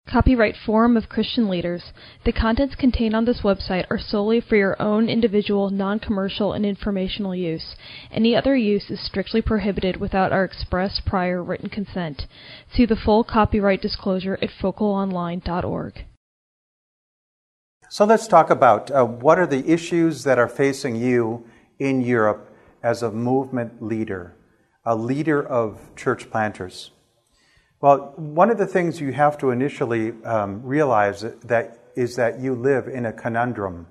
Copyright Forum of Christian Leaders. The contents contained on this website are solely for your own individual, non-commercial, and informational use. Any other use is strictly prohibited without our express prior written consent. See the full copyright disclosure at focalonline.org. So let's talk about what are the issues that are facing you in Europe as a movement leader, a leader of church planters. Well, one of the things you have to initially realize is that you live in a conundrum.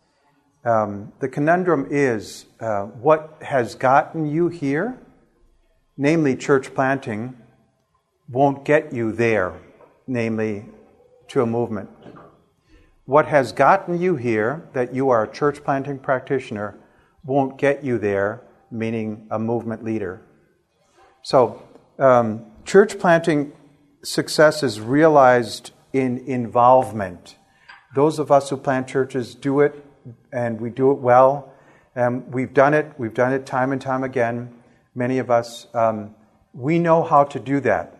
The conundrum is what has gotten you here, namely church planting, won't get you there, namely to a movement. What has gotten you here, that you are a church planting practitioner, won't get you there, meaning a movement leader. So, church planting success is realized in involvement. Those of us who plant churches do it, and we do it well. We've done it time and time again. Many of us, we know how to do that.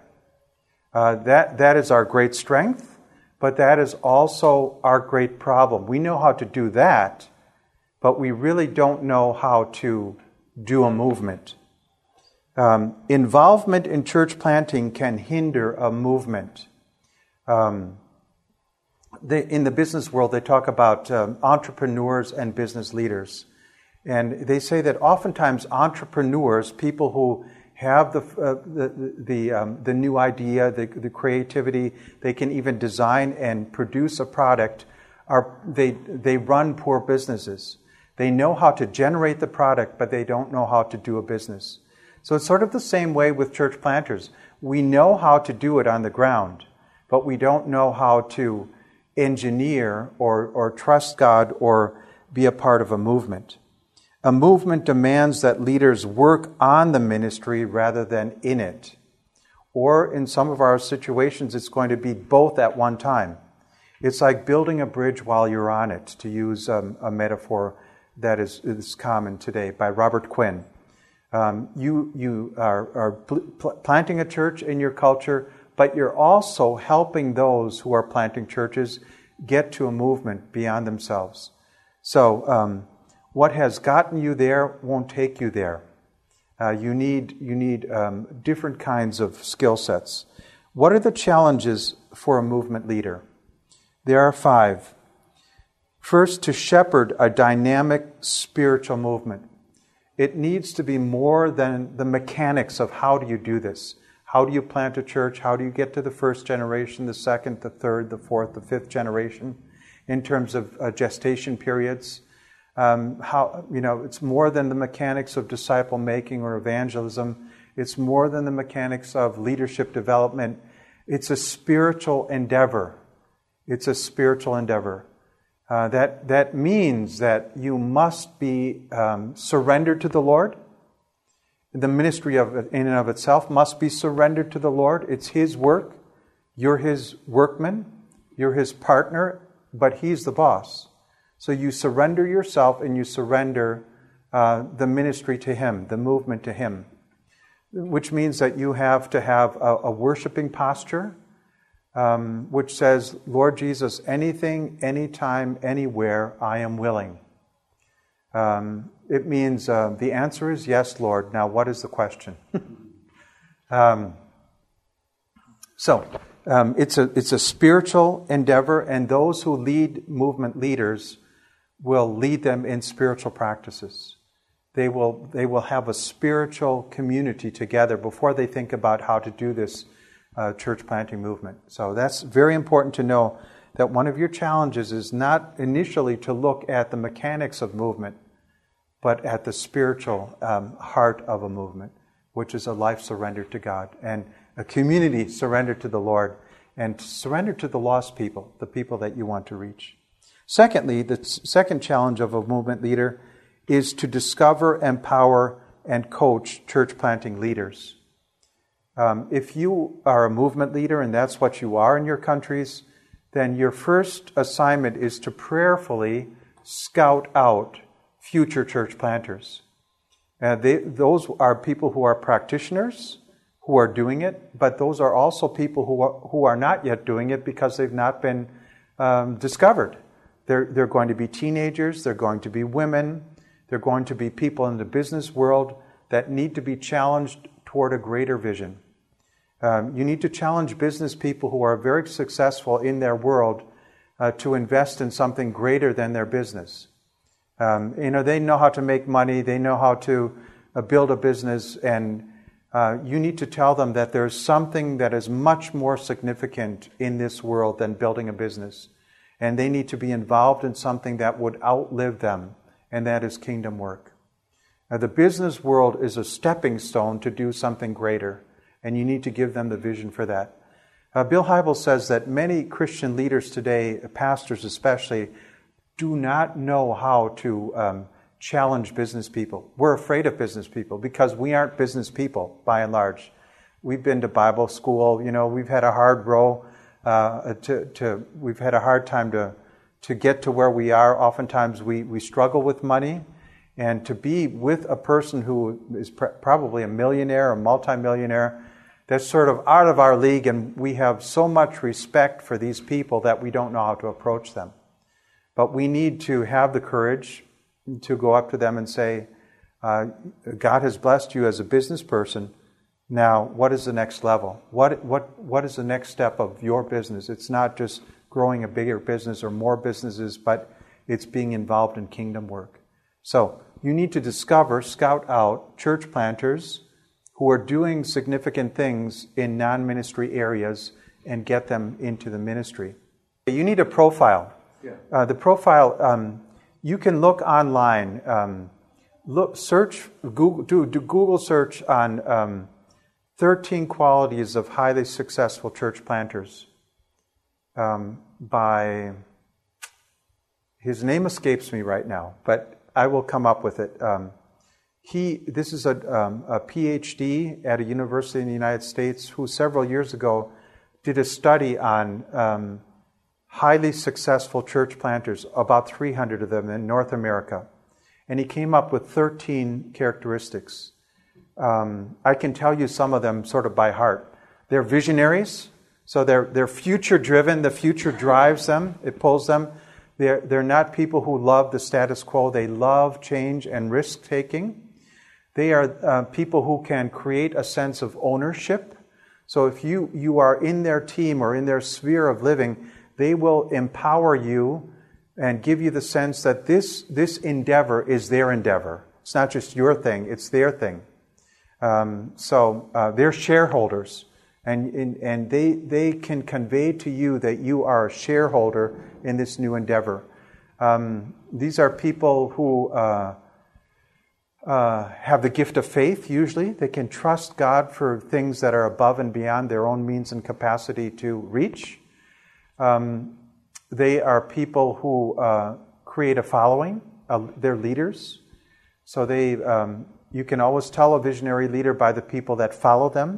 That is our great strength, but that is also our great problem. We know how to do that, but we really don't know how to do a movement. Involvement in church planting can hinder a movement. In the business world, they talk about entrepreneurs and business leaders. And they say that oftentimes entrepreneurs, people who have the new idea, the creativity, they can even design and produce a product, they run poor businesses. They know how to generate the product, but they don't know how to do a business. So it's sort of the same way with church planters. We know how to do it on the ground, but we don't know how to engineer or trust God or be a part of a movement. A movement demands that leaders work on the ministry rather than in it. Or in some of our situations, it's going to be both at one time. It's like building a bridge while you're on it, to use a metaphor that is common today by Robert Quinn. You are planting a church in your culture, but you're also helping those who are planting churches get to a movement beyond themselves. So what has gotten you there won't take you there. You need different kinds of skill sets. What are the challenges for a movement leader? There are 5. First, to shepherd a dynamic spiritual movement. It needs to be more than the mechanics of how do you do this. How do you plant a church? How do you get to the first generation, the second, the third, the fourth, the fifth generation in terms of gestation periods? It's more than the mechanics of disciple making or evangelism. It's more than the mechanics of leadership development. It's a spiritual endeavor. It's a spiritual endeavor. That means that you must be surrendered to the Lord. The ministry in and of itself must be surrendered to the Lord. It's His work. You're His workman. You're His partner, but He's the boss. So you surrender yourself and you surrender the ministry to Him, the movement to Him, which means that you have to have a worshiping posture, which says, Lord Jesus, anything, anytime, anywhere, I am willing. It means the answer is yes, Lord. Now, what is the question? It's a spiritual endeavor, and those who lead movement leaders will lead them in spiritual practices. They will have a spiritual community together before they think about how to do this church planting movement. So that's very important to know, that one of your challenges is not initially to look at the mechanics of movement, but at the spiritual heart of a movement, which is a life surrendered to God and a community surrendered to the Lord and surrendered to the lost people, the people that you want to reach. Secondly, the second challenge of a movement leader is to discover, empower, and coach church planting leaders. If you are a movement leader, and that's what you are in your countries, then your first assignment is to prayerfully scout out future church planters. Those are people who are practitioners, who are doing it, but those are also people who are not yet doing it because they've not been discovered. They're going to be teenagers, they're going to be women, they're going to be people in the business world that need to be challenged toward a greater vision. You need to challenge business people who are very successful in their world to invest in something greater than their business. They know how to make money, they know how to build a business, and you need to tell them that there's something that is much more significant in this world than building a business. And they need to be involved in something that would outlive them, and that is kingdom work. The business world is a stepping stone to do something greater, and you need to give them the vision for that. Bill Hybels says that many Christian leaders today, pastors especially, do not know how to challenge business people. We're afraid of business people because we aren't business people, by and large. We've been to Bible school, we've had a hard row. We've had a hard time to get to where we are. Oftentimes we struggle with money, and to be with a person who is probably a millionaire or multimillionaire, that's sort of out of our league, and we have so much respect for these people that we don't know how to approach them. But we need to have the courage to go up to them and say, God has blessed you as a business person. Now, what is the next level? What is the next step of your business? It's not just growing a bigger business or more businesses, but it's being involved in kingdom work. So, you need to scout out church planters who are doing significant things in non-ministry areas and get them into the ministry. You need a profile. Yeah. The profile, you can look online, search, do Google search on 13 qualities of highly successful church planters by, his name escapes me right now, but I will come up with it. This is a PhD at a university in the United States who several years ago did a study on highly successful church planters, about 300 of them in North America. And he came up with 13 characteristics. I can tell you some of them sort of by heart. They're visionaries, so they're future-driven. The future drives them. It pulls them. They're not people who love the status quo. They love change and risk-taking. They are people who can create a sense of ownership. So if you are in their team or in their sphere of living, they will empower you and give you the sense that this endeavor is their endeavor. It's not just your thing, it's their thing. So they're shareholders, and they can convey to you that you are a shareholder in this new endeavor. These are people who have the gift of faith, usually. They can trust God for things that are above and beyond their own means and capacity to reach. They are people who create a following. They're leaders. So you can always tell a visionary leader by the people that follow them.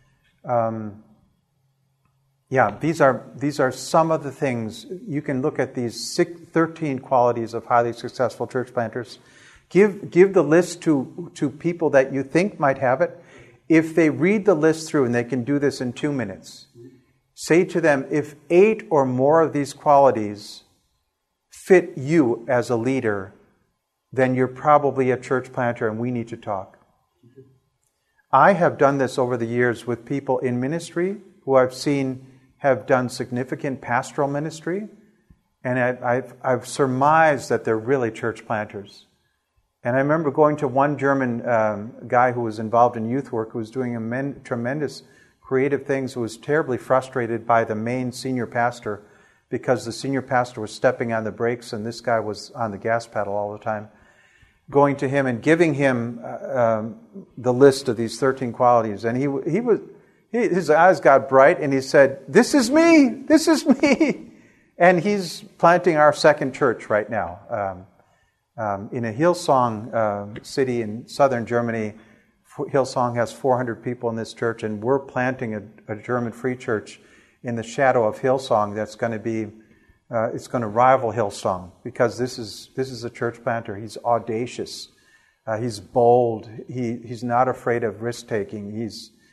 These are some of the things. You can look at these 13 qualities of highly successful church planters. Give the list to people that you think might have it. If they read the list through, and they can do this in 2 minutes, say to them, if 8 or more of these qualities fit you as a leader, then you're probably a church planter and we need to talk. I have done this over the years with people in ministry who I've seen have done significant pastoral ministry, and I've surmised that they're really church planters. And I remember going to one German guy who was involved in youth work, who was doing tremendous creative things, who was terribly frustrated by the main senior pastor because the senior pastor was stepping on the brakes and this guy was on the gas pedal all the time. Going to him and giving him the list of these 13 qualities. And his eyes got bright and he said, "This is me! This is me!" And he's planting our second church right now. In a Hillsong city in southern Germany, Hillsong has 400 people in this church, and we're planting a German Free Church in the shadow of Hillsong that's going to be, it's going to rival Hillsong, because this is a church planter. He's audacious. He's bold. He's not afraid of risk-taking.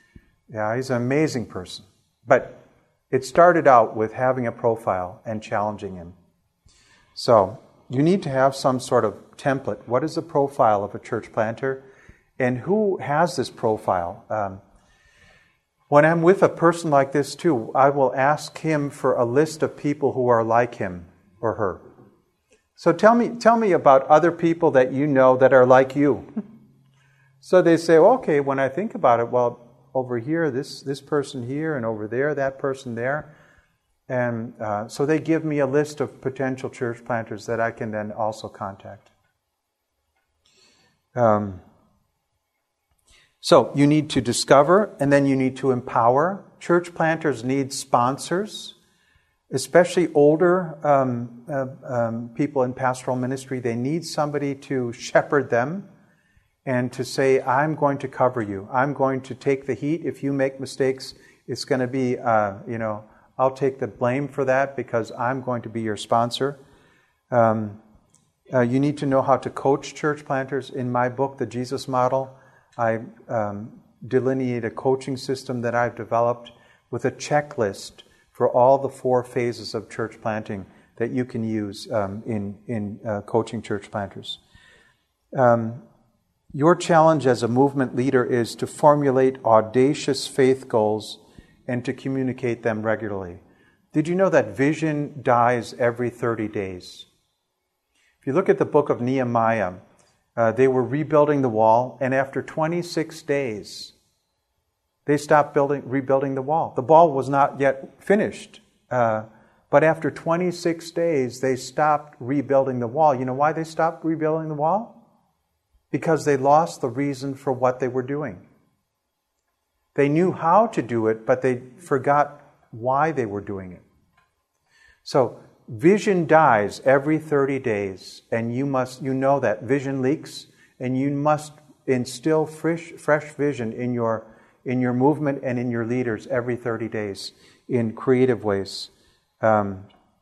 Yeah, he's an amazing person. But it started out with having a profile and challenging him. So you need to have some sort of template. What is the profile of a church planter? And who has this profile? When I'm with a person like this too, I will ask him for a list of people who are like him or her. So tell me about other people that you know that are like you. So they say, okay, when I think about it, well, over here, this person here, and over there, that person there. And so they give me a list of potential church planters that I can then also contact. So you need to discover, and then you need to empower. Church planters need sponsors, especially older people in pastoral ministry. They need somebody to shepherd them and to say, I'm going to cover you. I'm going to take the heat. If you make mistakes, it's going to be, I'll take the blame for that because I'm going to be your sponsor. You need to know how to coach church planters. In my book, The Jesus Model, I delineate a coaching system that I've developed with a checklist for all the 4 phases of church planting that you can use in coaching church planters. Your challenge as a movement leader is to formulate audacious faith goals and to communicate them regularly. Did you know that vision dies every 30 days? If you look at the book of Nehemiah, they were rebuilding the wall, and after 26 days, they stopped rebuilding the wall. The wall was not yet finished, but after 26 days, they stopped rebuilding the wall. You know why they stopped rebuilding the wall? Because they lost the reason for what they were doing. They knew how to do it, but they forgot why they were doing it. So vision dies every 30 days, and you know that vision leaks, and you must instill fresh vision in your movement and in your leaders every 30 days in creative ways. But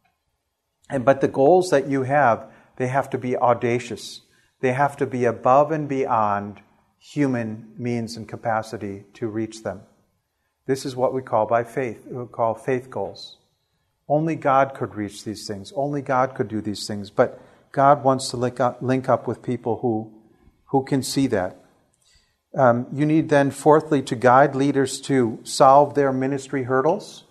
the goals that you have, they have to be audacious. They have to be above and beyond human means and capacity to reach them. This is what we call faith goals. Only God could reach these things. Only God could do these things. But God wants to link up with people who can see that. You need then, fourthly, to guide leaders to solve their ministry hurdles.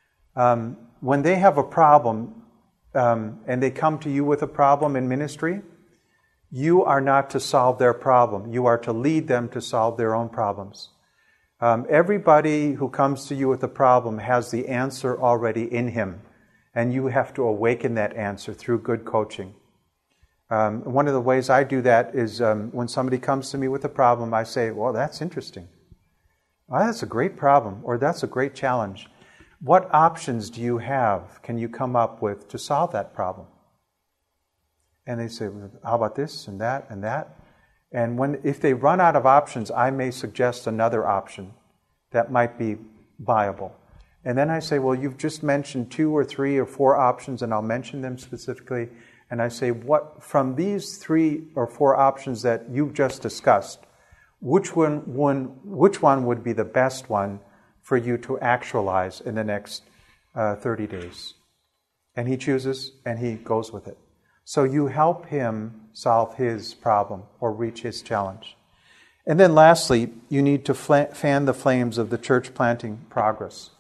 When they have a problem and they come to you with a problem in ministry, you are not to solve their problem. You are to lead them to solve their own problems. Everybody who comes to you with a problem has the answer already in him, and you have to awaken that answer through good coaching. One of the ways I do that is when somebody comes to me with a problem, I say, well, that's interesting. Well, that's a great problem, or that's a great challenge. What options do you have, can you come up with to solve that problem? And they say, well, how about this and that and that? And if they run out of options, I may suggest another option that might be viable. And then I say, well, you've just mentioned 2 or 3 or 4 options, and I'll mention them specifically. And I say, what from these 3 or 4 options that you've just discussed, which one would be the best one for you to actualize in the next 30 days? And he chooses, and he goes with it. So you help him solve his problem or reach his challenge. And then lastly, you need to fan the flames of the church planting progress.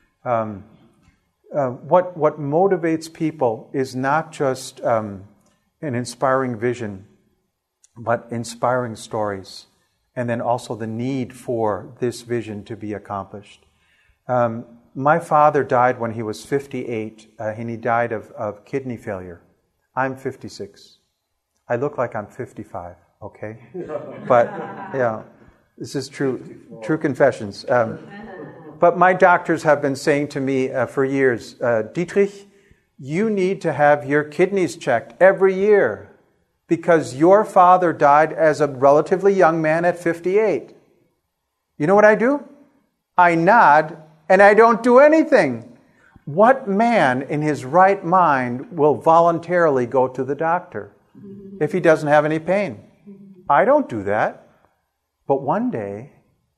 What motivates people is not just an inspiring vision, but inspiring stories, and then also the need for this vision to be accomplished. My father died when he was 58, and he died of kidney failure. I'm 56. I look like I'm 55, okay? But, yeah, this is true confessions. But my doctors have been saying to me for years, Dietrich, you need to have your kidneys checked every year because your father died as a relatively young man at 58. You know what I do? I nod and I don't do anything. What man in his right mind will voluntarily go to the doctor if he doesn't have any pain? I don't do that. But one day,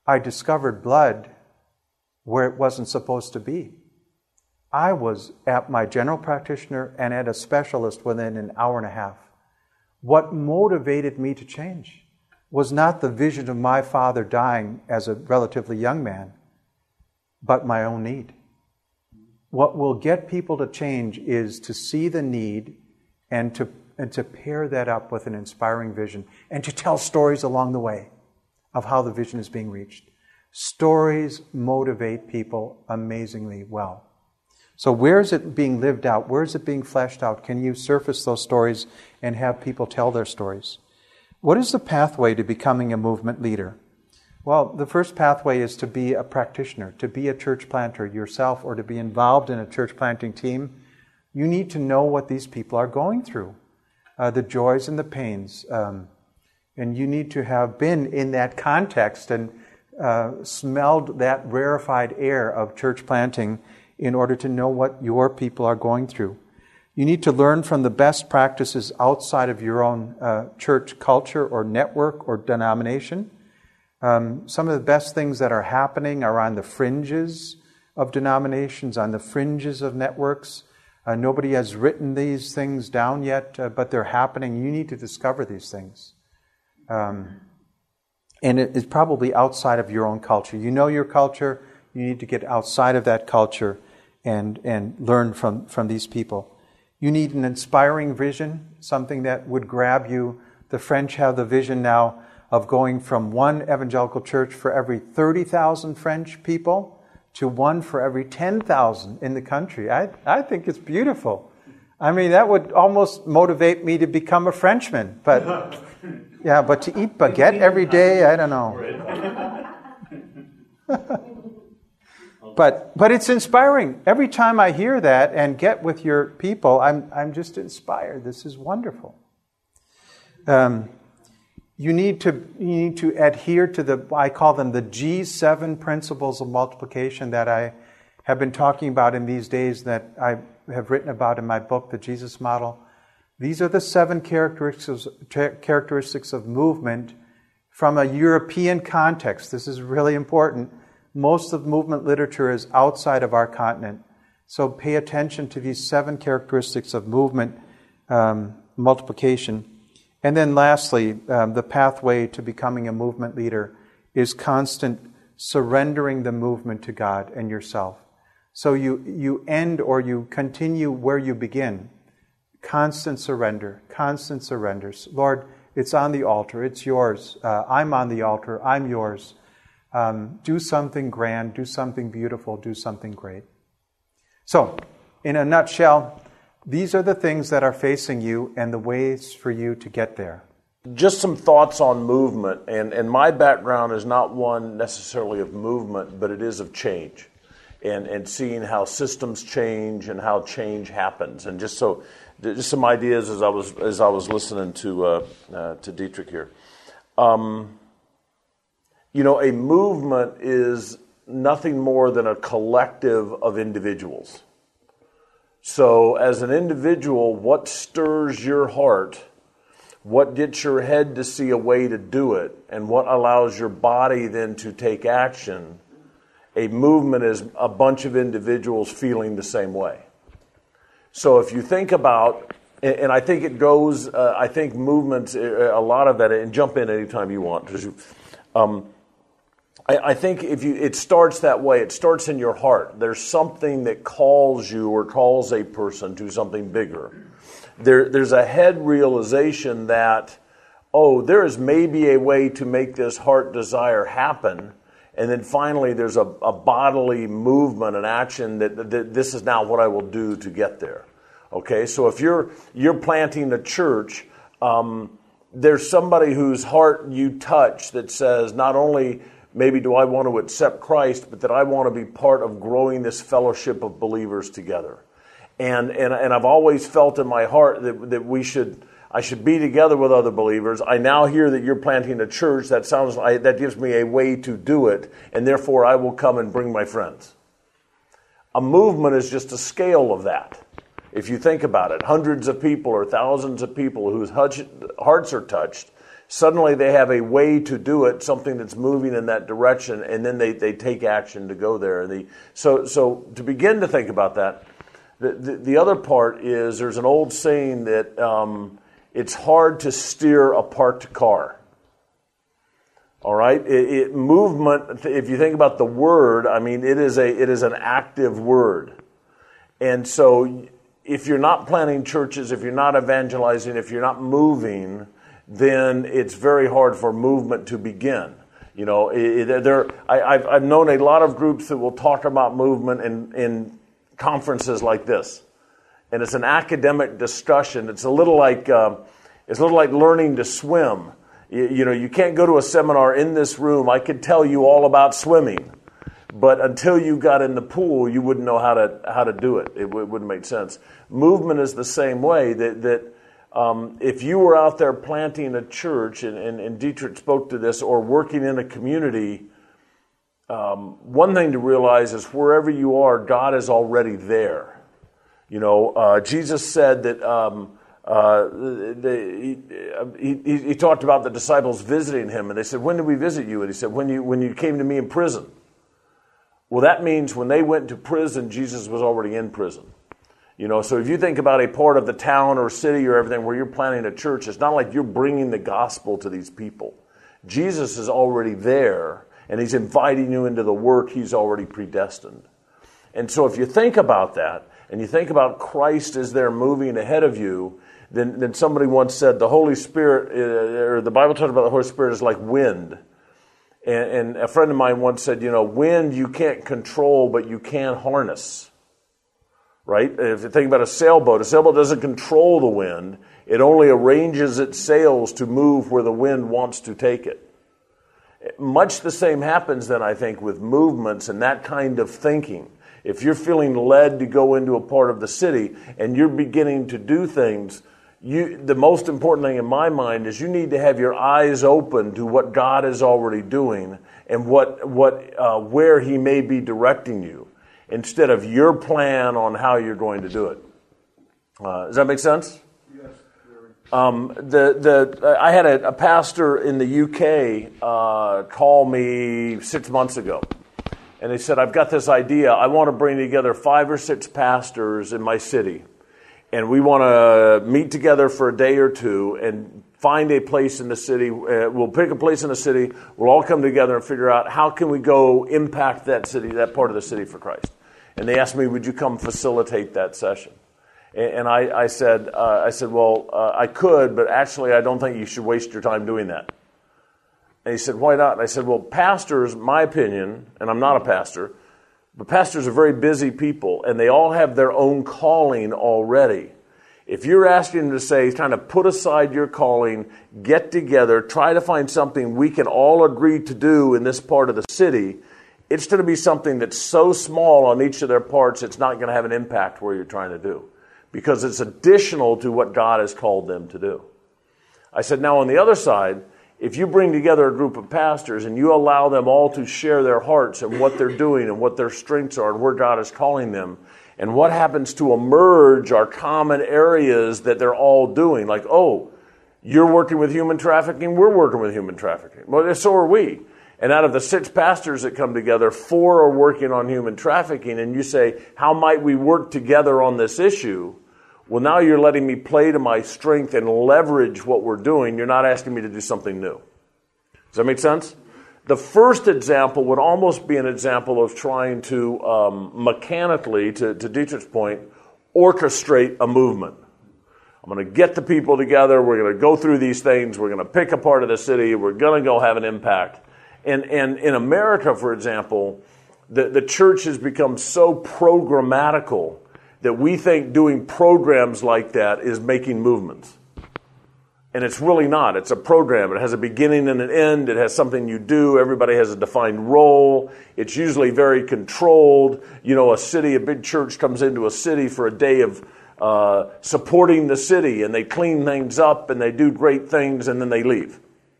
I discovered blood where it wasn't supposed to be. I was at my general practitioner and at a specialist within an hour and a half. What motivated me to change was not the vision of my father dying as a relatively young man, but my own need. What will get people to change is to see the need and to pair that up with an inspiring vision and to tell stories along the way of how the vision is being reached. Stories motivate people amazingly well. So where is it being lived out? Where is it being fleshed out? Can you surface those stories and have people tell their stories? What is the pathway to becoming a movement leader? Well, the first pathway is to be a practitioner, to be a church planter yourself, or to be involved in a church planting team. You need to know what these people are going through, the joys and the pains. And you need to have been in that context and smelled that rarefied air of church planting in order to know what your people are going through. You need to learn from the best practices outside of your own church culture or network or denomination. Some of the best things that are happening are on the fringes of denominations, on the fringes of networks. Nobody has written these things down yet, but they're happening. You need to discover these things. And it is probably outside of your own culture. You know your culture. You need to get outside of that culture and learn from these people. You need an inspiring vision, something that would grab you. The French have the vision now of going from one evangelical church for every 30,000 French people to one for every 10,000 in the country. I think it's beautiful. I mean, that would almost motivate me to become a Frenchman. But yeah, but to eat baguette every day, I don't know. But it's inspiring. Every time I hear that and get with your people, I'm just inspired. This is wonderful. You need to adhere to I call them the G7 principles of multiplication that I have been talking about in these days, that I have written about in my book, The Jesus Model. These are the 7 characteristics of movement from a European context. This is really important. Most of movement literature is outside of our continent. So pay attention to these 7 characteristics of movement multiplication. And then lastly, the pathway to becoming a movement leader is constant surrendering the movement to God and yourself. So you end or you continue where you begin. Constant surrender, constant surrenders. Lord, it's on the altar, it's yours. I'm on the altar, I'm yours. Do something grand, do something beautiful, do something great. So, in a nutshell, these are the things that are facing you and the ways for you to get there. Just some thoughts on movement. And my background is not one necessarily of movement, but it is of change. And seeing how systems change and how change happens. And just some ideas as I was listening to Dietrich here. A movement is nothing more than a collective of individuals. So as an individual, what stirs your heart, what gets your head to see a way to do it, and what allows your body then to take action, a movement is a bunch of individuals feeling the same way. So if you think about, and I think it goes, I think movements, a lot of that, and jump in anytime you want. I think it starts that way. It starts in your heart. There's something that calls you or calls a person to something bigger. There's a head realization that, there is maybe a way to make this heart desire happen. And then finally there's a bodily movement and action that this is now what I will do to get there. Okay, so if you're planting a church, there's somebody whose heart you touch that says, not only maybe do I want to accept Christ, but that I want to be part of growing this fellowship of believers together. And I've always felt in my heart that I should be together with other believers. I now hear that you're planting a church. That gives me a way to do it, and therefore I will come and bring my friends. A movement is just a scale of that. If you think about it, hundreds of people or thousands of people whose hearts are touched Suddenly they have a way to do it, something that's moving in that direction, and then they take action to go there. So to begin to think about that, the other part is there's an old saying that it's hard to steer a parked car. All right, movement. If you think about the word, I mean, it is an active word, and so if you're not planting churches, if you're not evangelizing, if you're not moving, then it's very hard for movement to begin. You know, I've known a lot of groups that will talk about movement in conferences like this, and it's an academic discussion. It's a little like learning to swim. You know, you can't go to a seminar in this room. I could tell you all about swimming, but until you got in the pool, you wouldn't know how to do it. It wouldn't make sense. Movement is the same way. That if you were out there planting a church, and Dietrich spoke to this, or working in a community, one thing to realize is wherever you are, God is already there. You know, Jesus said that he talked about the disciples visiting him, and they said, "When did we visit you?" And he said, when you came to me in prison. Well, that means when they went to prison, Jesus was already in prison. You know, so if you think about a part of the town or city or everything where you're planting a church, it's not like you're bringing the gospel to these people. Jesus is already there, and he's inviting you into the work he's already predestined. And so if you think about that, and you think about Christ as there moving ahead of you, then somebody once said the Holy Spirit, or the Bible talks about the Holy Spirit is like wind. And a friend of mine once said, you know, wind you can't control, but you can harness. Right? If you think about a sailboat doesn't control the wind. It only arranges its sails to move where the wind wants to take it. Much the same happens then, I think, with movements and that kind of thinking. If you're feeling led to go into a part of the city and you're beginning to do things, the most important thing in my mind is you need to have your eyes open to what God is already doing and where he may be directing you, instead of your plan on how you're going to do it. Does that make sense? Yes. I had a pastor in the UK call me 6 months ago. And he said, I've got this idea. I want to bring together 5 or 6 pastors in my city. And we want to meet together for a day or two and find a place in the city. We'll pick a place in the city. We'll all come together and figure out how can we go impact that city, that part of the city for Christ. And they asked me, would you come facilitate that session? And I said, well, I could, but actually I don't think you should waste your time doing that. And he said, why not? And I said, well, pastors, my opinion, and I'm not a pastor, but pastors are very busy people, and they all have their own calling already. If you're asking them to say, trying to put aside your calling, get together, try to find something we can all agree to do in this part of the city, it's going to be something that's so small on each of their parts, it's not going to have an impact where you're trying to do, because it's additional to what God has called them to do. I said, now on the other side, if you bring together a group of pastors and you allow them all to share their hearts and what they're doing and what their strengths are and where God is calling them, and what happens to emerge are common areas that they're all doing. Like, oh, you're working with human trafficking, we're working with human trafficking. Well, so are we. And out of the 6 pastors that come together, 4 are working on human trafficking. And you say, how might we work together on this issue? Well, now you're letting me play to my strength and leverage what we're doing. You're not asking me to do something new. Does that make sense? The first example would almost be an example of trying to mechanically, to Dietrich's point, orchestrate a movement. I'm going to get the people together. We're going to go through these things. We're going to pick a part of the city. We're going to go have an impact. And in America, for example, the church has become so programmatical that we think doing programs like that is making movements. And it's really not. It's a program. It has a beginning and an end. It has something you do. Everybody has a defined role. It's usually very controlled. You know, a big church comes into a city for a day of supporting the city, and they clean things up, and they do great things, and then they leave.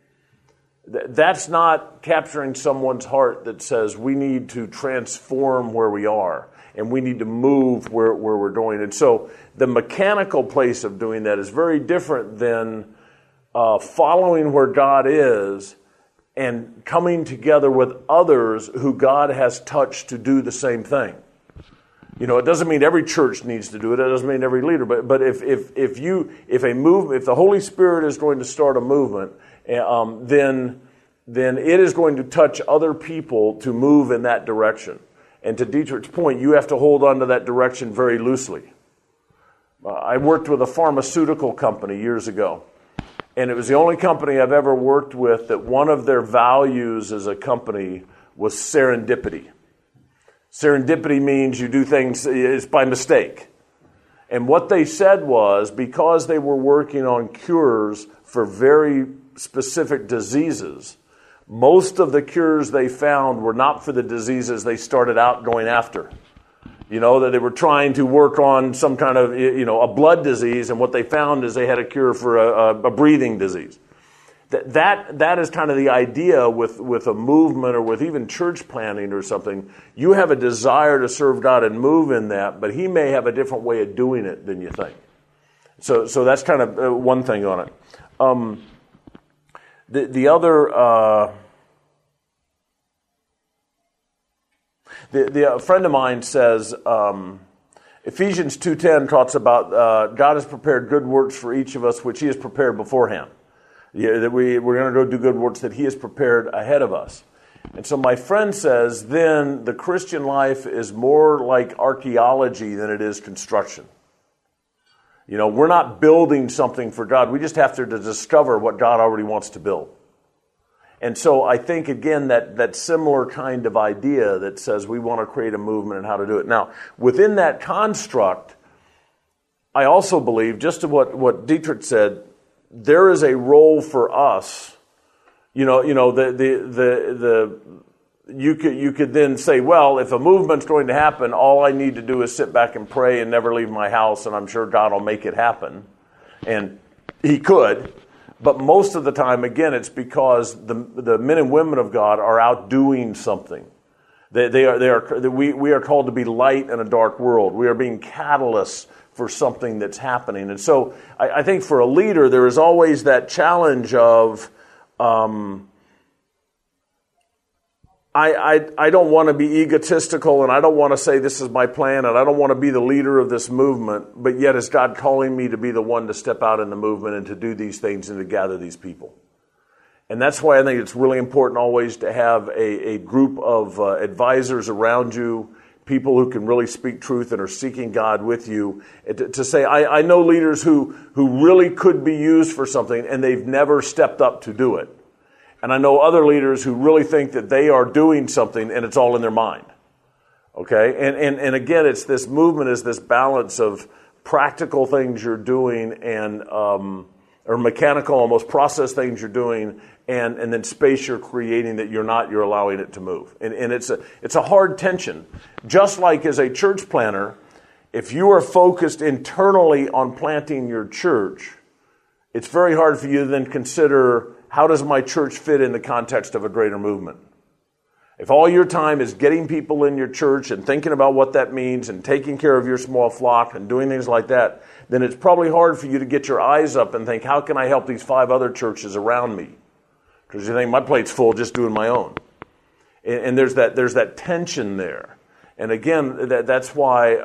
That's not capturing someone's heart that says we need to transform where we are. And we need to move where we're going. And so the mechanical place of doing that is very different than following where God is and coming together with others who God has touched to do the same thing. You know, it doesn't mean every church needs to do it. It doesn't mean every leader. But if the Holy Spirit is going to start a movement, then it is going to touch other people to move in that direction. And to Dietrich's point, you have to hold on to that direction very loosely. I worked with a pharmaceutical company years ago, and it was the only company I've ever worked with that one of their values as a company was serendipity. Serendipity means you do things it's by mistake. And what they said was, because they were working on cures for very specific diseases, most of the cures they found were not for the diseases they started out going after. You know, that they were trying to work on some kind of, a blood disease, and what they found is they had a cure for a breathing disease. That is kind of the idea with a movement, or with even church planting or something. You have a desire to serve God and move in that, but He may have a different way of doing it than you think. So that's kind of one thing on it. The other... A friend of mine says, Ephesians 2:10 talks about God has prepared good works for each of us, which He has prepared beforehand. That we're going to go do good works that He has prepared ahead of us. And so my friend says, then the Christian life is more like archaeology than it is construction. You know, we're not building something for God. We just have to discover what God already wants to build. And so I think, again, that similar kind of idea that says we want to create a movement and how to do it. Now, within that construct, I also believe, just to what Dietrich said, there is a role for us. You could then say, well, if a movement's going to happen, all I need to do is sit back and pray and never leave my house, and I'm sure God will make it happen. And He could. But most of the time, again, it's because the men and women of God are out doing something. We are called to be light in a dark world. We are being catalysts for something that's happening. And so I think for a leader, there is always that challenge of, I don't want to be egotistical, and I don't want to say this is my plan, and I don't want to be the leader of this movement, but yet is God calling me to be the one to step out in the movement and to do these things and to gather these people? And that's why I think it's really important always to have a group of advisors around you, people who can really speak truth and are seeking God with you, to say, I know leaders who really could be used for something, and they've never stepped up to do it. And I know other leaders who really think that they are doing something and it's all in their mind. Okay? And again, it's this movement is this balance of practical things you're doing and or mechanical, almost process things you're doing, and then space you're creating that you're allowing it to move. And it's a hard tension. Just like as a church planner, if you are focused internally on planting your church, it's very hard for you to then consider, how does my church fit in the context of a greater movement? If all your time is getting people in your church and thinking about what that means and taking care of your small flock and doing things like that, then it's probably hard for you to get your eyes up and think, how can I help these 5 other churches around me? Because you think, my plate's full just doing my own. And there's that tension there. And again, that's why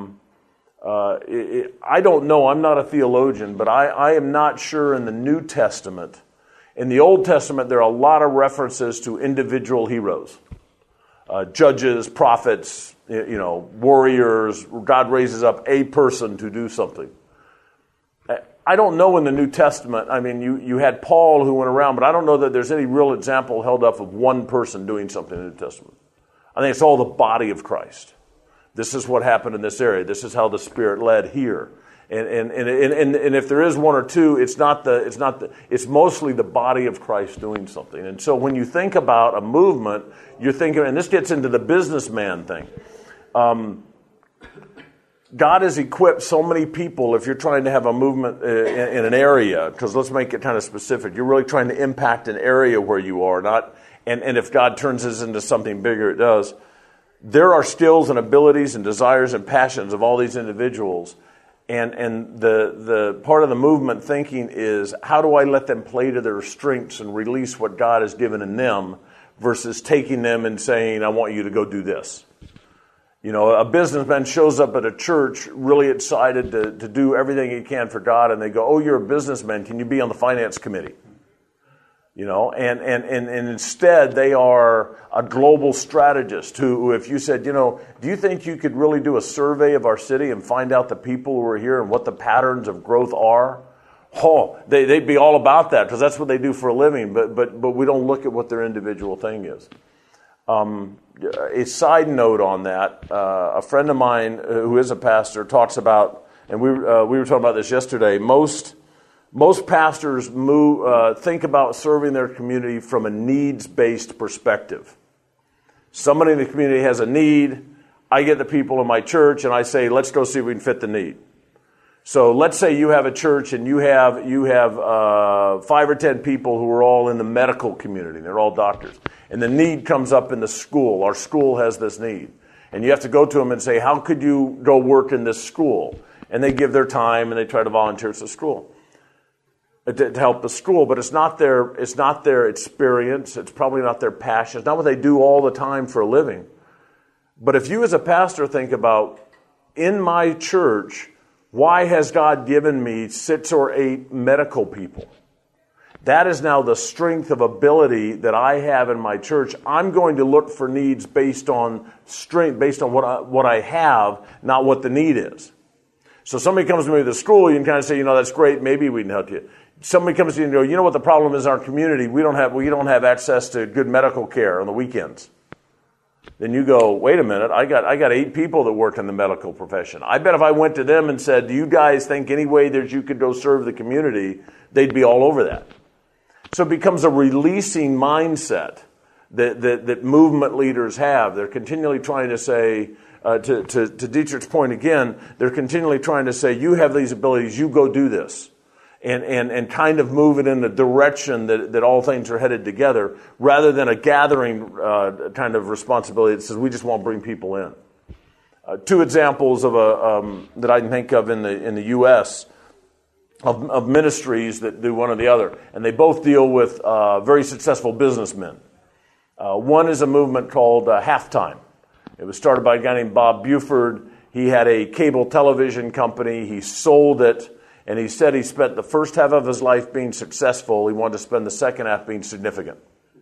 I don't know, I'm not a theologian, but I am not sure in the New Testament. In the Old Testament, there are a lot of references to individual heroes. Judges, prophets, warriors. God raises up a person to do something. I don't know in the New Testament, I mean, you had Paul who went around, but I don't know that there's any real example held up of one person doing something in the New Testament. I think it's all the body of Christ. This is what happened in this area. This is how the Spirit led here. And if there is one or two, it's mostly the body of Christ doing something. And so when you think about a movement, you're thinking, and this gets into the businessman thing. God has equipped so many people. If you're trying to have a movement in an area, because let's make it kind of specific, you're really trying to impact an area where you are, not. And if God turns this into something bigger, it does. There are skills and abilities and desires and passions of all these individuals. And the part of the movement thinking is, how do I let them play to their strengths and release what God has given in them versus taking them and saying, I want you to go do this. You know, a businessman shows up at a church really excited to do everything he can for God, and they go, oh, you're a businessman, can you be on the finance committee? You know, and instead they are a global strategist who, if you said, you know, do you think you could really do a survey of our city and find out the people who are here and what the patterns of growth are? Oh, they'd be all about that because that's what they do for a living, but we don't look at what their individual thing is. A side note on that, a friend of mine who is a pastor talks about, and we were talking about this yesterday, most pastors think about serving their community from a needs-based perspective. Somebody in the community has a need, I get the people in my church and I say, let's go see if we can fit the need. So let's say you have a church and you have 5 or 10 people who are all in the medical community. They're all doctors. And the need comes up in the school. Our school has this need. And you have to go to them and say, how could you go work in this school? And they give their time and they try to volunteer at the school to help the school. But it's not their experience. It's probably not their passion. It's not what they do all the time for a living. But if you as a pastor think about, in my church, why has God given me 6 or 8 medical people? That is now the strength of ability that I have in my church. I'm going to look for needs based on strength, based on what I have, not what the need is. So somebody comes to me to the school, you can kind of say, you know, that's great, maybe we can help you. Somebody comes to you and go, you know what the problem is in our community? We don't have access to good medical care on the weekends. Then you go, wait a minute, I got 8 people that work in the medical profession. I bet if I went to them and said, do you guys think any way that you could go serve the community, they'd be all over that. So it becomes a releasing mindset that movement leaders have. They're continually trying to say, to Dietrich's point again, they're continually trying to say, you have these abilities, you go do this. And kind of move it in the direction that all things are headed together, rather than a gathering kind of responsibility that says we just won't bring people in. 2 examples of that I can think of in the U.S. of ministries that do one or the other, and they both deal with very successful businessmen. One is a movement called Halftime. It was started by a guy named Bob Buford. He had a cable television company. He sold it. And he said he spent the first half of his life being successful. He wanted to spend the second half being significant.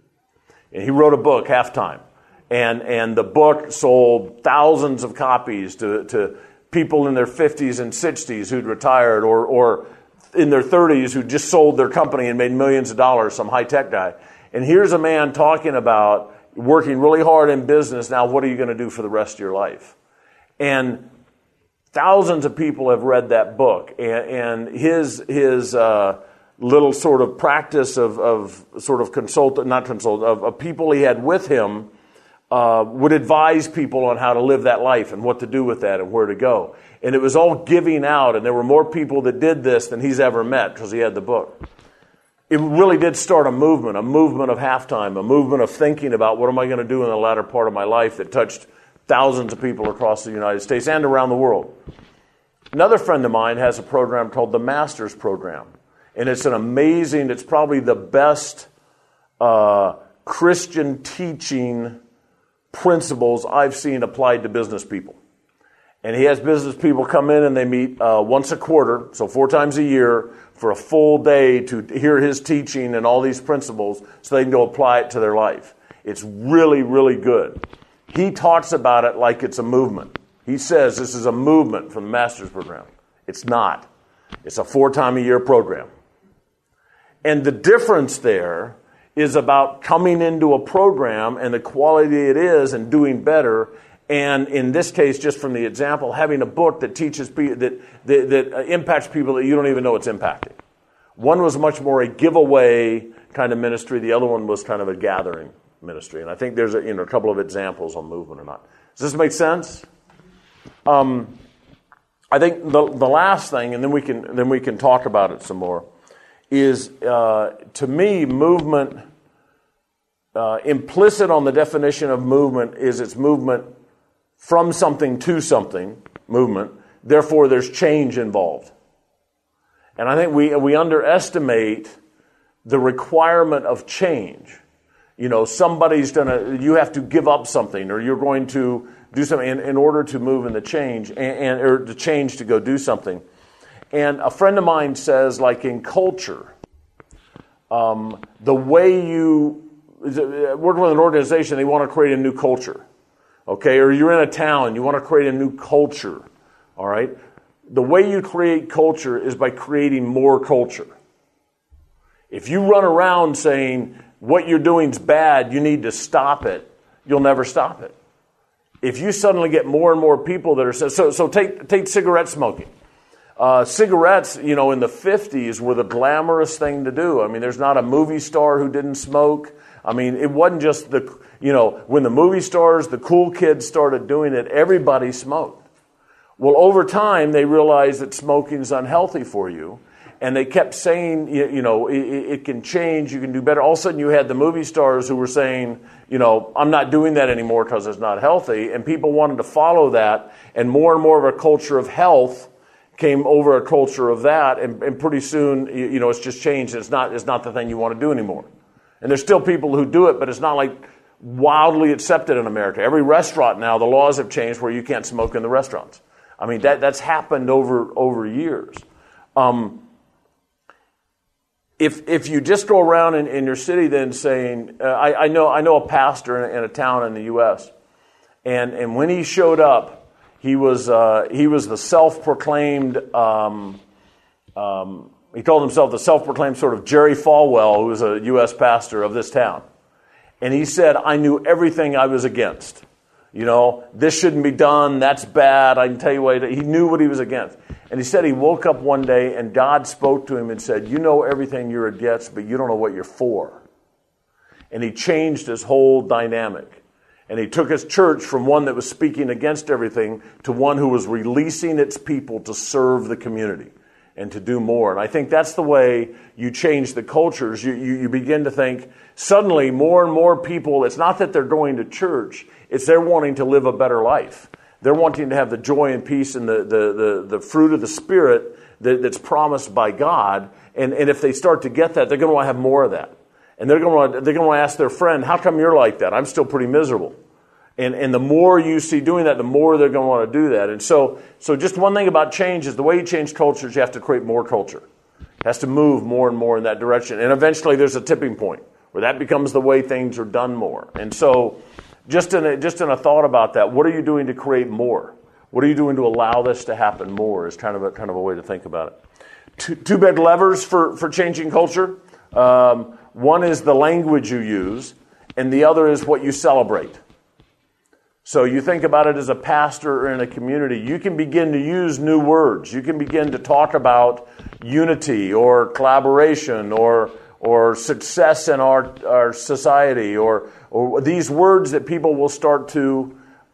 And he wrote a book, Halftime. And the book sold thousands of copies to people in their 50s and 60s who'd retired, or in their 30s who just sold their company and made millions of dollars, some high-tech guy. And here's a man talking about working really hard in business. Now, what are you going to do for the rest of your life? And thousands of people have read that book, and his little sort of practice of people he had with him would advise people on how to live that life and what to do with that and where to go. And it was all giving out, and there were more people that did this than he's ever met because he had the book. It really did start a movement of Halftime, a movement of thinking about what am I going to do in the latter part of my life that touched thousands of people across the United States and around the world. Another friend of mine has a program called the Masters Program. And it's it's probably the best Christian teaching principles I've seen applied to business people. And he has business people come in and they meet once a quarter, so 4 times a year, for a full day to hear his teaching and all these principles so they can go apply it to their life. It's really, really good. He talks about it like it's a movement. He says this is a movement from the Master's Program. It's not. It's a 4-time-a-year program. And the difference there is about coming into a program and the quality it is and doing better. And in this case, just from the example, having a book that teaches people, that impacts people that you don't even know it's impacting. One was much more a giveaway kind of ministry. The other one was kind of a gathering ministry. And I think there's a couple of examples on movement or not. Does this make sense? I think the last thing, and then we can talk about it some more, is to me movement. Implicit on the definition of movement is its movement from something to something. Movement. therefore there's change involved. And I think we underestimate the requirement of change. You know, you have to give up something, or you're going to do something in order to move in the change, or to change to go do something. And a friend of mine says, like in culture, the way you work with an organization, they want to create a new culture, okay? Or you're in a town, you want to create a new culture, all right? The way you create culture is by creating more culture. If you run around saying what you're doing is bad, you need to stop it, you'll never stop it. If you suddenly get more and more people that are so take cigarette smoking. Cigarettes, you know, in the 50s were the glamorous thing to do. I mean, there's not a movie star who didn't smoke. I mean, it wasn't just when the movie stars, the cool kids started doing it, everybody smoked. Well, over time, they realized that smoking is unhealthy for you. And they kept saying, it can change, you can do better. All of a sudden, you had the movie stars who were saying, I'm not doing that anymore because it's not healthy. And people wanted to follow that. And more of a culture of health came over a culture of that. And pretty soon, it's just changed. It's not the thing you want to do anymore. And there's still people who do it, but it's not like wildly accepted in America. Every restaurant now, the laws have changed where you can't smoke in the restaurants. I mean, that's happened over years. If you just go around in your city then saying, I know a pastor in a town in the U.S., and when he showed up, he was the self-proclaimed, he called himself the self-proclaimed sort of Jerry Falwell, who was a U.S. pastor of this town. And he said, I knew everything I was against. This shouldn't be done, that's bad, I can tell you what, he knew what he was against. And he said he woke up one day and God spoke to him and said, you know everything you're against, but you don't know what you're for. And he changed his whole dynamic. And he took his church from one that was speaking against everything to one who was releasing its people to serve the community and to do more. And I think that's the way you change the cultures. You begin to think, suddenly more and more people, it's not that they're going to church, it's they're wanting to live a better life. They're wanting to have the joy and peace and the fruit of the Spirit that's promised by God. And if they start to get that, they're going to want to have more of that. And they're going to ask their friend, how come you're like that? I'm still pretty miserable. And the more you see doing that, the more they're going to want to do that. And so just one thing about change is the way you change cultures, you have to create more culture. It has to move more and more in that direction. And eventually there's a tipping point where that becomes the way things are done more. And so just in a thought about that, what are you doing to create more? What are you doing to allow this to happen more is kind of a way to think about it. Two big levers for changing culture. One is the language you use, and the other is what you celebrate. So you think about it as a pastor or in a community, you can begin to use new words. You can begin to talk about unity or collaboration or success in our society or these words that people will start to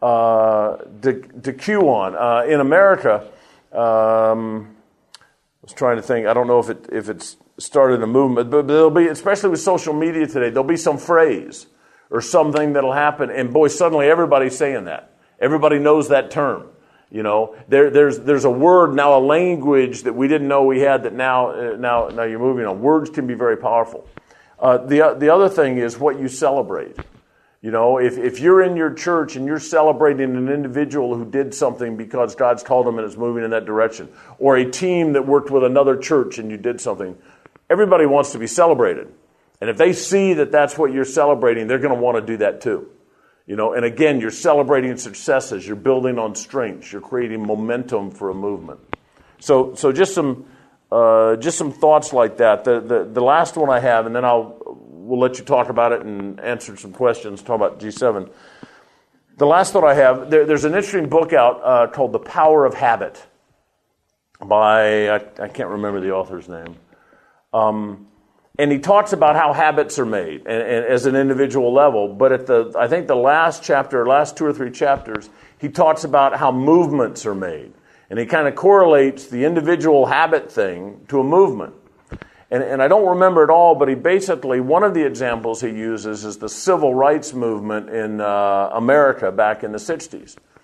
cue on. In America, I was trying to think, I don't know if it's started a movement, but there'll be, especially with social media today, there'll be some phrase or something that'll happen, and boy, suddenly everybody's saying that. Everybody knows that term. There's a word now, a language that we didn't know we had that now you're moving on. Words can be very powerful. The other thing is what you celebrate. If you're in your church and you're celebrating an individual who did something because God's called them and is moving in that direction, or a team that worked with another church and you did something, everybody wants to be celebrated. And if they see that that's what you're celebrating, they're going to want to do that too. And again, you're celebrating successes, you're building on strengths, you're creating momentum for a movement. So just some thoughts like that. The last one I have, and then we'll let you talk about it and answer some questions, talk about G7. The last thought I have, there's an interesting book out called The Power of Habit by, I can't remember the author's name. And he talks about how habits are made and as an individual level. But I think the last chapter, last 2 or 3 chapters, he talks about how movements are made. And he kind of correlates the individual habit thing to a movement. And I don't remember it all, but he basically, one of the examples he uses is the civil rights movement in America back in the 60s.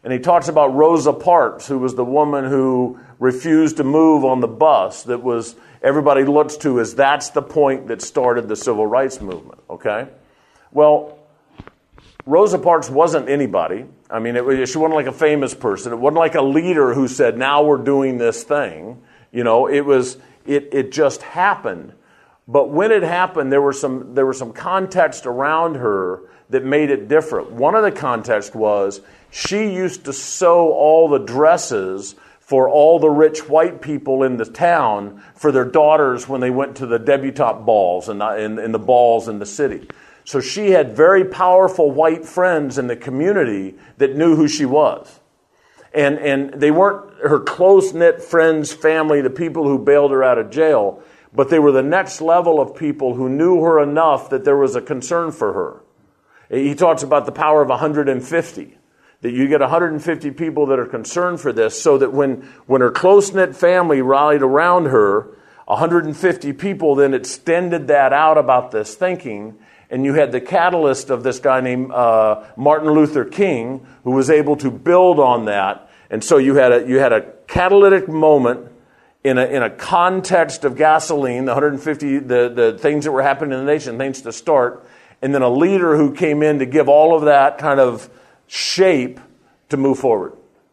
And he talks about Rosa Parks, who was the woman who refused to move on the bus, that was everybody looks to as that's the point that started the civil rights movement, okay? Well, Rosa Parks wasn't anybody. I mean, she wasn't like a famous person. It wasn't like a leader who said, now we're doing this thing. You know, it just happened. But when it happened, there was some context around her that made it different. One of the context was she used to sew all the dresses for all the rich white people in the town for their daughters when they went to the debutante balls and in the balls in the city. So she had very powerful white friends in the community that knew who she was. And they weren't her close-knit friends, family, the people who bailed her out of jail, but they were the next level of people who knew her enough that there was a concern for her. He talks about the power of 150, that you get 150 people that are concerned for this, so that when her close-knit family rallied around her, 150 people then extended that out about this thinking, and you had the catalyst of this guy named Martin Luther King, who was able to build on that. And so you had a catalytic moment in a context of gasoline, the 150, the things that were happening in the nation, things to start, and then a leader who came in to give all of that kind of shape to move forward.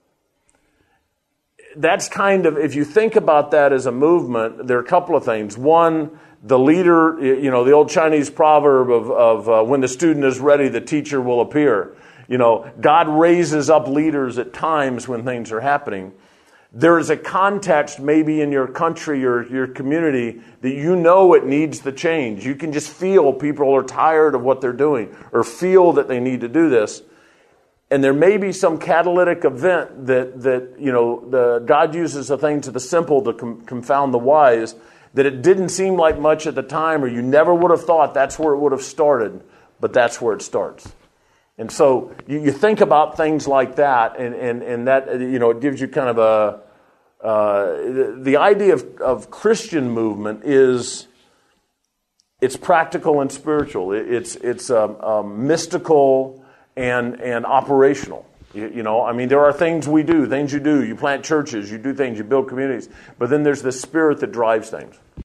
That's kind of, if you think about that as a movement, there are a couple of things. One, the leader, you know, the old Chinese proverb of when the student is ready, the teacher will appear. You know, God raises up leaders at times when things are happening. There is a context maybe in your country or your community that you know it needs the change. You can just feel people are tired of what they're doing or feel that they need to do this. And there may be some catalytic event that you know, God uses a thing to the simple to confound the wise, that it didn't seem like much at the time, or you never would have thought that's where it would have started, but that's where it starts. And so you think about things like that, and that, you know, it gives you kind of the idea of Christian movement is it's practical and spiritual. It's mystical and operational. You know, I mean, there are things we do, things you do. You plant churches, you do things, you build communities. But then there's this spirit that drives things.